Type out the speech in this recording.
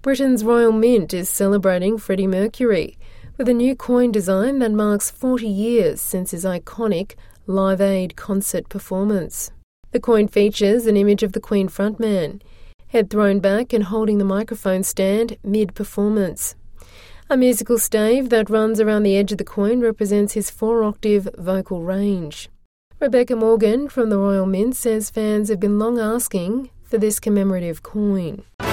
Britain's Royal Mint is celebrating Freddie Mercury with a new coin design that marks 40 years since his iconic Live Aid concert performance. The coin features an image of the Queen frontman, head thrown back and holding the microphone stand mid-performance. A musical stave that runs around the edge of the coin represents his 4-octave vocal range. Rebecca Morgan from the Royal Mint says fans have been long asking for this commemorative coin.